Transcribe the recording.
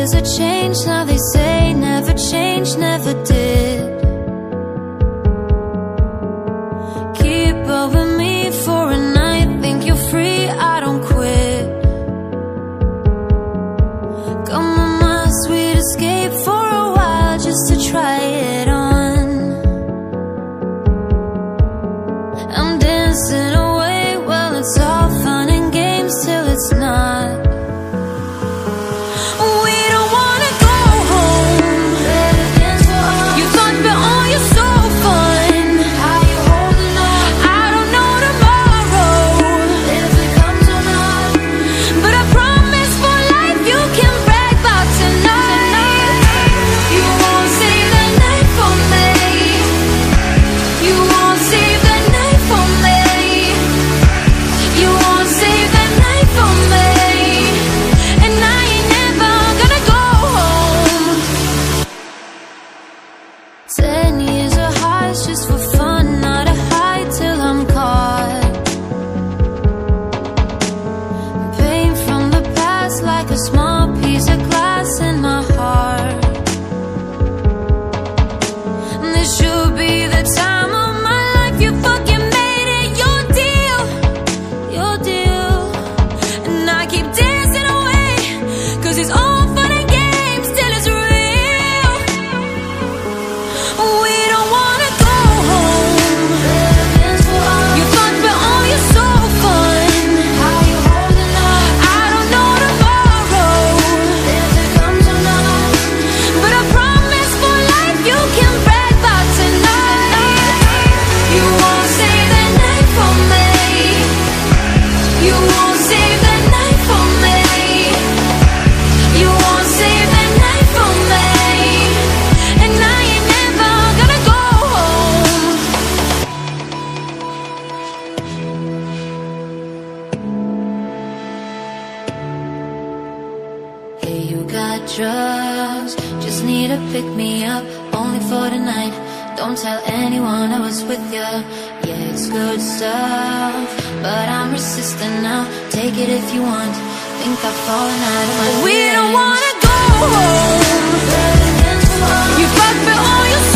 years have changed, now they say never change, never did. Keep up with me for a night, think you're free, I don't quit. Come on my sweet escape for a while, just to try it on. I'm dancing away, well it's all fun and games till it's not. We don't wanna go home. You thought that all you're so fun. How you holding on? I don't know tomorrow if it comes or not, but I promise for life you can brag about tonight. You won't save the night for me. You won't save the night for me. You won't save the night for me. And I ain't never gonna go home. 10 years of highs just for fun, not a high till I'm caught. Pain from the past like a small piece of glass in my heart. This should be the time of my life, you fucking made it your deal, your deal. And I keep dancing away, cause it's all fun and games till it's real. We don't wanna go home. You thought that all you're so fun. How you holding on? I don't know tomorrow if it comes or not, but I promise for life you can brag about tonight. You won't save the night for me. You won't save the night for me. You won't save the night for me. And I ain't never gonna go home. Hey, you got drugs, just need to pick me up, only for tonight. Don't tell anyone I was with ya. Yeah, it's good stuff, but I'm resisting now. Take it if you want. Think I've fallen out of my We don't wanna go home. You fucked me all your